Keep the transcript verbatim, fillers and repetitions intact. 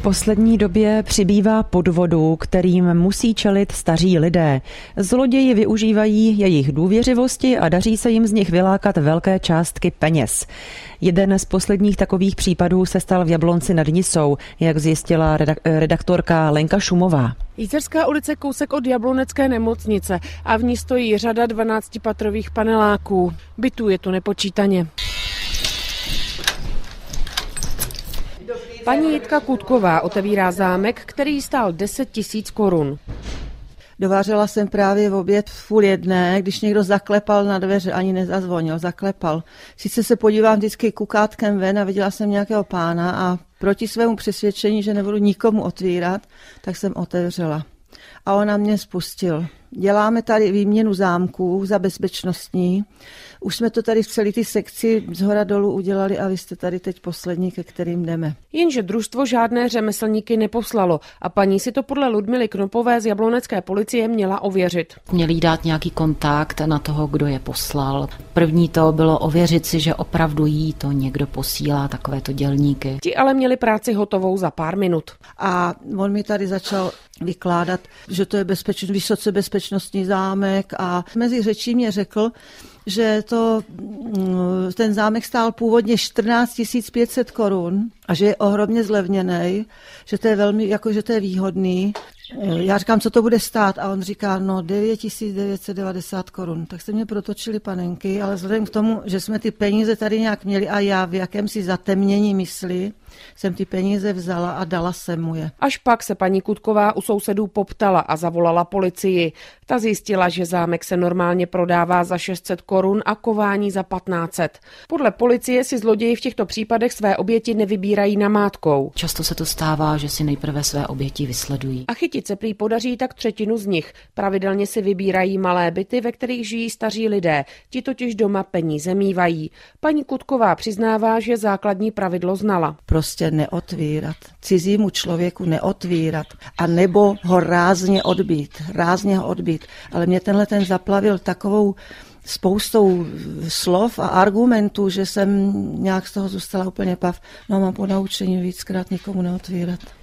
poslední době přibývá podvodů, kterým musí čelit staří lidé. Zloději využívají jejich důvěřivosti a daří se jim z nich vylákat velké částky peněz. Jeden z posledních takových případů se stal v Jablonci nad Nisou, jak zjistila redaktorka Lenka Šumová. Jízerská ulice kousek od Jablonecké nemocnice a v ní stojí řada dvanáctipatrových paneláků. Bytů je tu nepočítaně. Paní Jitka Kutková otevírá zámek, který stál deset tisíc korun. Dovařila jsem právě v oběd v půl jedné, když někdo zaklepal na dveře, ani nezazvonil, zaklepal. Sice se podívám vždycky kukátkem ven a viděla jsem nějakého pána a proti svému přesvědčení, že nebudu nikomu otvírat, tak jsem otevřela. A on na mě spustil. Děláme tady výměnu zámků za bezpečnostní. Už jsme to tady v celé ty sekci zhora dolů udělali a vy jste tady teď poslední, ke kterým jdeme. Jenže družstvo žádné řemeslníky neposlalo a paní si to podle Ludmily Knopové z jablonecké policie měla ověřit. Měli dát nějaký kontakt na toho, kdo je poslal. První to bylo ověřit si, že opravdu jí to někdo posílá, takovéto dělníky. Ti ale měli práci hotovou za pár minut. A on mi tady začal vykládat, že to je bezpeč, vysoce bezpečnostní zámek a mezi řečí mě řekl, že to, ten zámek stál původně čtrnáct tisíc pět set korun a že je ohromně zlevněný, že to je velmi, jako že to je výhodný. Já říkám, co to bude stát a on říká, no devět tisíc devět set devadesát korun. Tak se mě protočily panenky, ale vzhledem k tomu, že jsme ty peníze tady nějak měli a já v jakémsi zatemnění mysli, jsem ty peníze vzala a dala jsem mu je. Až pak se paní Kutková u sousedů poptala a zavolala policii. Ta zjistila, že zámek se normálně prodává za šest set korun a kování za patnáct set. Podle policie si zloději v těchto případech své oběti nevybírají namátkou. Často se to stává, že si nejprve své oběti vysledují. A chytit se prý podaří tak třetinu z nich. Pravidelně si vybírají malé byty, ve kterých žijí staří lidé. Ti totiž doma peníze mívají. Paní Kutková přiznává, že základní pravidlo znala. Prostě neotvírat. Cizímu člověku neotvírat. A nebo ho rázně odbít. Rázně ho odbít. Ale mě tenhle ten zaplavil takovou spoustou slov a argumentů, že jsem nějak z toho zůstala úplně pav. No mám po naučení víckrát nikomu neotvírat.